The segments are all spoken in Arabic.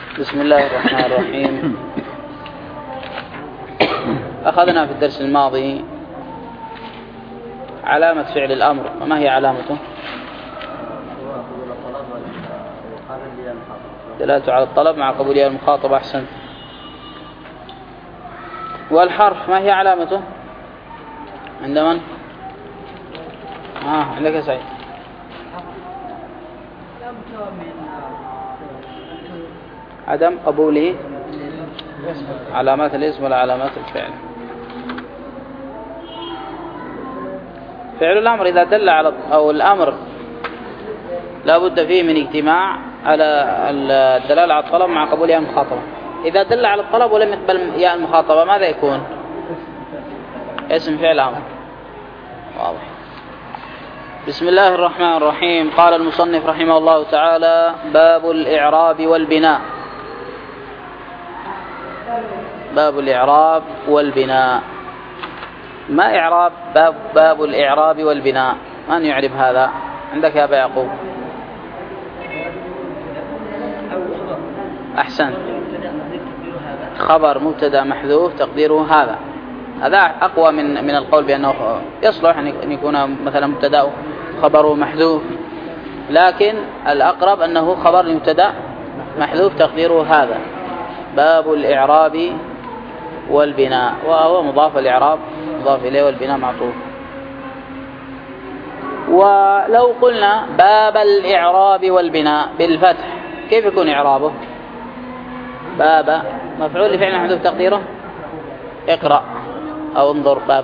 بسم الله الرحمن الرحيم. أخذنا في الدرس الماضي علامة فعل الأمر، وما هي علامته؟ دلالته على الطلب مع قبولية المخاطب. أحسن. والحرف ما هي علامته؟ عند من؟ عندك يا سعيد. عدم قبوله علامات الاسم ولا علامات الفعل. فعل الأمر إذا دل على أو الأمر لا بد فيه من اجتماع على الدلالة على الطلب مع قبول ياء المخاطبة. إذا دل على الطلب ولم يقبل ياء المخاطبة ماذا يكون؟ اسم فعل أمر. واضح. بسم الله الرحمن الرحيم. قال المصنف رحمه الله تعالى: باب الإعراب والبناء. باب الإعراب والبناء. ما إعراب باب الإعراب والبناء؟ من يعرب هذا؟ عندك يا أبا يعقوب. أحسن. خبر مبتدا محذوف تقديره هذا. هذا أقوى من القول بأنه يصلح أن يكون مثلا مبتدا خبره محذوف، لكن الأقرب أنه خبر مبتدا محذوف تقديره هذا. باب الإعراب والبناء، وهو مضاف الإعراب مضاف إليه والبناء معطوف. ولو قلنا باب الإعراب والبناء بالفتح كيف يكون إعرابه؟ باب مفعول لفعل محذوف تقديره اقرأ أو انظر باب.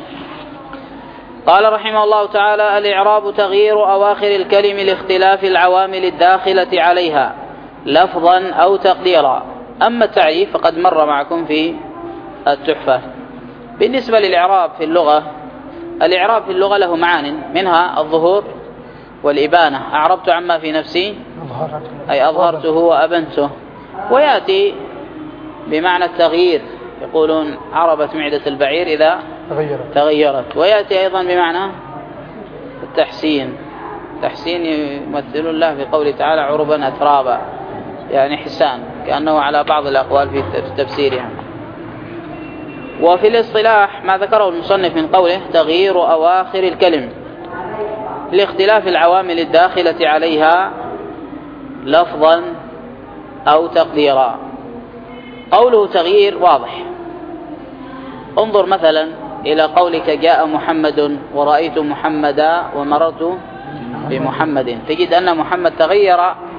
قال رحمه الله تعالى: الإعراب تغيير أواخر الكلم لاختلاف العوامل الداخلة عليها لفظا أو تقديرا. أما التعريف فقد مر معكم في التحفة. بالنسبة للإعراب في اللغة، الإعراب في اللغة له معان، منها الظهور والإبانة. أعربت عما في نفسي أي أظهرته وأبنته. ويأتي بمعنى التغيير، يقولون عربت معدة البعير إذا تغيرت. ويأتي أيضا بمعنى التحسين. تحسين يمثل الله في قوله تعالى: عربا أترابا، يعني حسان، كأنه على بعض الأقوال في تفسيرها. وفي الاصطلاح ما ذكره المصنف من قوله تغيير أواخر الكلم لاختلاف العوامل الداخلة عليها لفظا أو تقديرا. قوله تغيير واضح. انظر مثلا إلى قولك: جاء محمد ورأيت محمدا ومررت بمحمد، تجد أن محمد تغير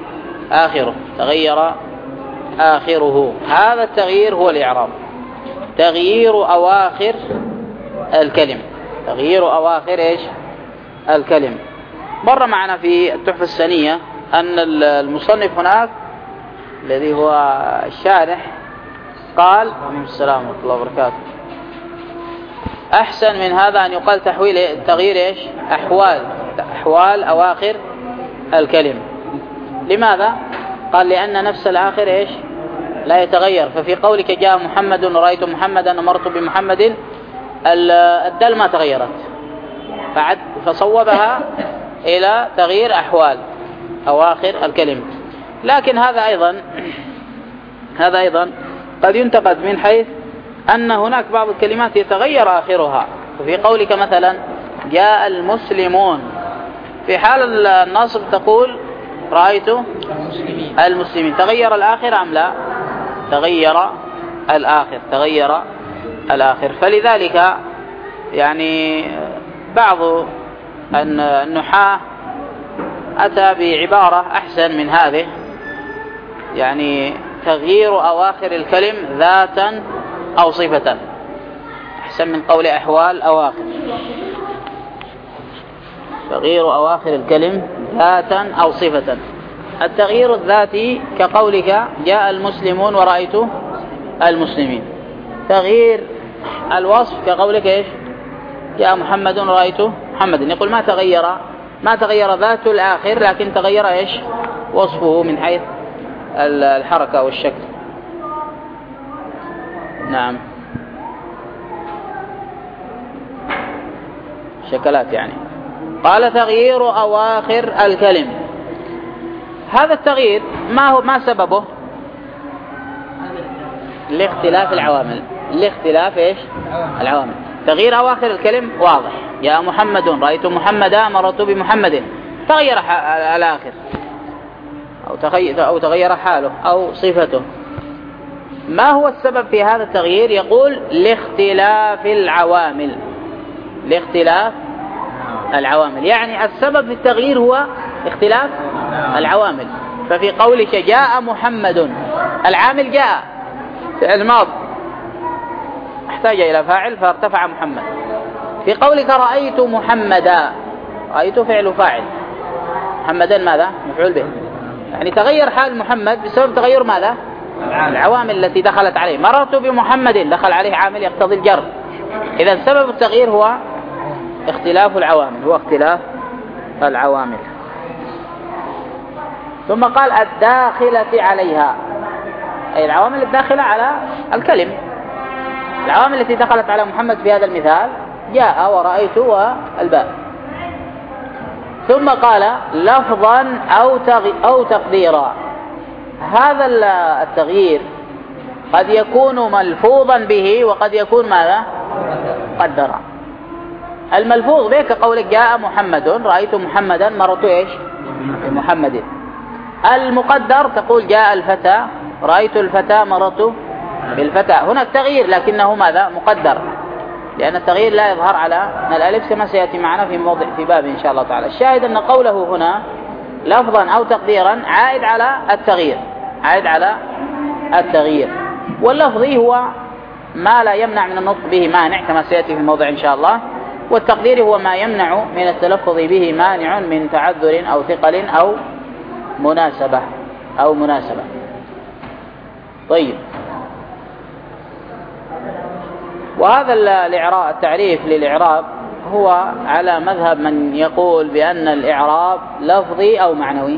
آخره. هذا التغيير هو الإعراب، تغيير أواخر الكلم. تغيير أواخر إيش؟ الكلم. مر معنا في التحفة السنية أن المصنف هناك الذي هو الشارح قال: السلام ورحمة الله وبركاته. أحسن من هذا أن يقال تغيير إيش؟ أحوال أواخر الكلم. لماذا؟ قال: لأن نفس الآخر إيش؟ لا يتغير. ففي قولك جاء محمد ورأيت محمدا ومرت بمحمد الدال ما تغيرت، فصوبها إلى تغيير أحوال أواخر الكلمة. لكن هذا أيضا قد ينتقد من حيث أن هناك بعض الكلمات يتغير آخرها. ففي قولك مثلا جاء المسلمون، في حال النصب تقول رأيت المسلمين، تغير الآخر أم لا؟ تغير الآخر. فلذلك يعني بعض النحاة أتى بعبارة أحسن من هذه، يعني تغيير أواخر الكلم ذاتا أو صفة، أحسن من قول أحوال أواخر. تغيير أواخر الكلم ذاتا أو صفة. التغيير الذاتي كقولك جاء المسلمون ورأيت المسلمين. تغيير الوصف كقولك إيش؟ جاء محمد ورأيت محمد. يقول ما تغير ذات الآخر، لكن تغير إيش؟ وصفه من حيث الحركة والشكل. نعم، شكلات يعني. قال: تغيير أواخر الكلم. هذا التغيير ما سببه؟ لاختلاف العوامل. لاختلاف إيش؟ العوامل. تغيير أواخر الكلم واضح، يا محمد، رأيت محمدا، مررت بمحمد، تغير الآخر أو تغير حاله أو صفته. ما هو السبب في هذا التغيير؟ يقول لاختلاف العوامل. لاختلاف العوامل، يعني السبب في التغيير هو اختلاف العوامل. ففي قولك جاء محمد، العامل جاء فعل ماض احتاج إلى فاعل فارتفع محمد. في قولك رأيت محمدا، رأيت فعل فاعل، محمدا ماذا؟ مفعول به. يعني تغير حال محمد بسبب تغير ماذا؟ العوامل التي دخلت عليه. مررت بمحمد دخل عليه عامل يقتضي الجر. إذا سبب التغيير هو اختلاف العوامل، هو اختلاف العوامل. ثم قال الداخلة عليها، أي العوامل الداخلة على الكلم. العوامل التي دخلت على محمد في هذا المثال جاء ورأيت والباء. ثم قال لفظا أو تقديرا. هذا التغيير قد يكون ملفوظا به وقد يكون ماذا؟ مقدرا. الملفوظ به كقولك جاء محمد، رأيت محمدا، مررت إيش؟ بمحمد. المقدر تقول جاء الفتى، رأيت الفتى، مررت بالفتى. هناك تغيير لكنه ماذا؟ مقدر، لأن التغيير لا يظهر على الألف كما سيأتي معنا في باب إن شاء الله تعالى. الشاهد أن قوله هنا لفظا أو تقديرا عائد على التغيير، عائد على التغيير. واللفظي هو ما لا يمنع من النطق به مانع كما سيأتي في موضع إن شاء الله. والتقدير هو ما يمنع من التلفظ به مانع من تعذر أو ثقل أو مناسبة. طيب، وهذا التعريف للإعراب هو على مذهب من يقول بأن الإعراب لفظي أو معنوي.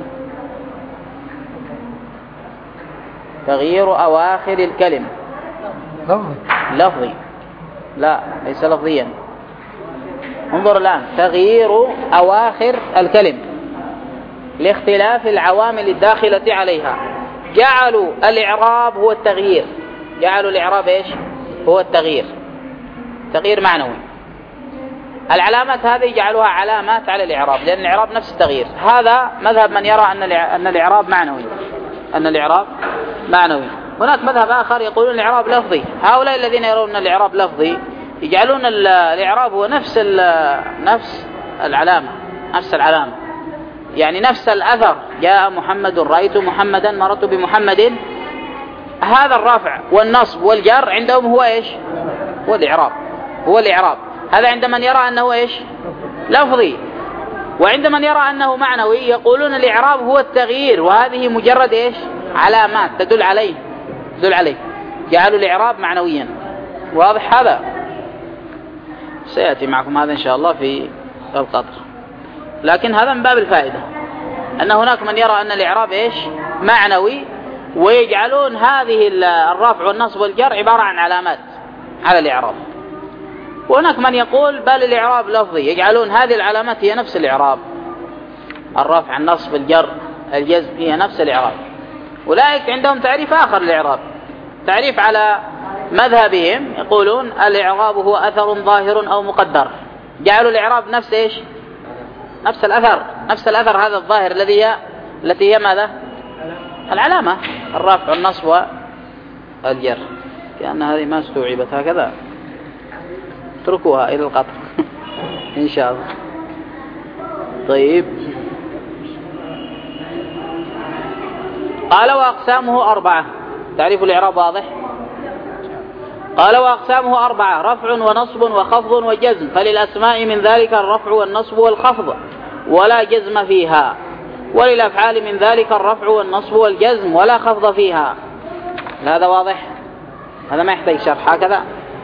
تغيير أواخر الكلم لفظي، لا ليس لفظيا. انظر الآن، تغيير أواخر الكلم لاختلاف العوامل الداخلة عليها. جعلوا الإعراب هو التغيير، جعلوا الإعراب إيش؟ هو التغيير، تغيير معنوي. العلامات هذه جعلوها علامات على الإعراب، لأن الإعراب نفس التغيير. هذا مذهب من يرى أن الإعراب معنوي، أن الإعراب معنوي. هناك مذهب آخر يقولون الإعراب لفظي. هؤلاء الذين يرون أن الإعراب لفظي يجعلون الإعراب هو نفس العلامة، نفس العلامة، يعني نفس الأثر. جاء محمد، رأيت محمدا، مررت بمحمد. هذا الرفع والنصب والجر عندهم هو إيش؟ هو الإعراب، هو الإعراب. هذا عند من يرى أنه إيش؟ لفظي. وعند من يرى أنه معنوي يقولون الإعراب هو التغيير، وهذه مجرد إيش؟ علامات تدل عليه، تدل عليه. جعلوا الإعراب معنويا. واضح هذا؟ سيأتي معكم هذا إن شاء الله في القطر. لكن هذا من باب الفائدة، أن هناك من يرى أن الإعراب إيش؟ معنوي، ويجعلون هذه الرفع والنصب والجر عبارة عن علامات على الإعراب. وهناك من يقول بل الإعراب لفظي، يجعلون هذه العلامات هي نفس الإعراب، الرفع، النصب، الجر، الجزم هي نفس الإعراب. أولئك عندهم تعريف آخر للإعراب، تعريف على مذهبهم، يقولون الإعراب هو أثر ظاهر أو مقدر. جعلوا الإعراب نفس إيش؟ نفس الأثر، نفس الأثر هذا الظاهر التي هي ماذا؟ العلامة، الرفع والنصب والجر. كأن هذه ما استوعبت هكذا، اتركوها إلى القطر إن شاء الله. طيب، قال وأقسامه 4. تعريف الإعراب واضح؟ قال وأقسامه 4: رفع ونصب وخفض وجزم، فللأسماء من ذلك الرفع والنصب والخفض ولا جزم فيها، وللأفعال من ذلك الرفع والنصب والجزم ولا خفض فيها. هذا واضح؟ هذا ما يحتاج شرح، هكذا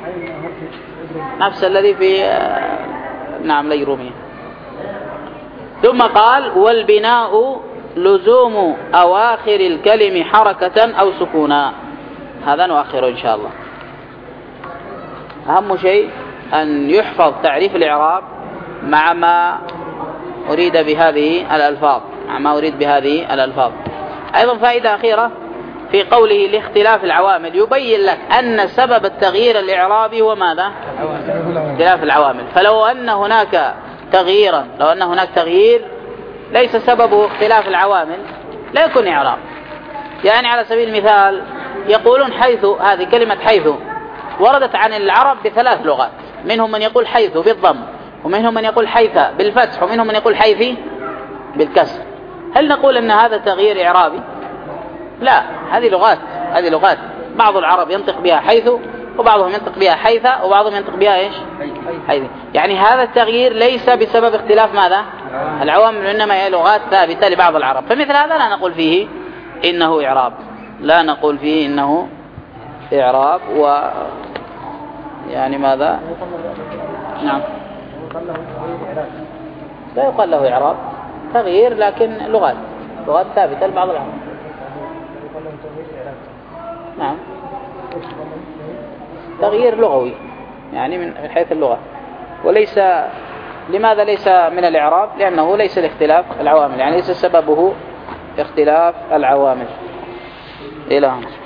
نفس الذي في نعم ليرومية. ثم قال والبناء لزوم أواخر الكلم حركة أو سكونا. هذا نؤخره إن شاء الله. أهم شيء أن يحفظ تعريف الإعراب مع ما أريد بهذه الألفاظ، أيضا فائدة أخيرة، في قوله لاختلاف العوامل يبين لك أن سبب التغيير الإعرابي هو ماذا؟ اختلاف العوامل. فلو أن هناك تغييرا، لو أن هناك تغيير ليس سببه اختلاف العوامل لا يكون إعراب. يعني على سبيل المثال يقولون حيث، هذه كلمة حيث وردت عن العرب بثلاث لغات، منهم من يقول حيث بالضم، ومنهم من يقول حيث بالفتح، ومنهم من يقول حيث بالكسر. هل نقول أن هذا تغيير إعرابي؟ لا، هذه لغات بعض العرب ينطق بها حيث، وبعضهم ينطق بها حيث، وبعضهم ينطق بها إيش؟ حيث. يعني هذا التغيير ليس بسبب اختلاف ماذا؟ العوامل، إنما هي لغات ثابتة لبعض العرب. فمثل هذا لا نقول فيه إنه إعراب، لا نقول فيه إنه إعراب. يعني ماذا؟ نعم، لا يقال له إعراب، تغيير لكن لغات ثابتة لبعض العرب. نعم، تغيير لغوي يعني من حيث اللغة، وليس. لماذا ليس من الإعراب؟ لأنه ليس لاختلاف العوامل، يعني ليس سببه اختلاف العوامل. إلى هنا.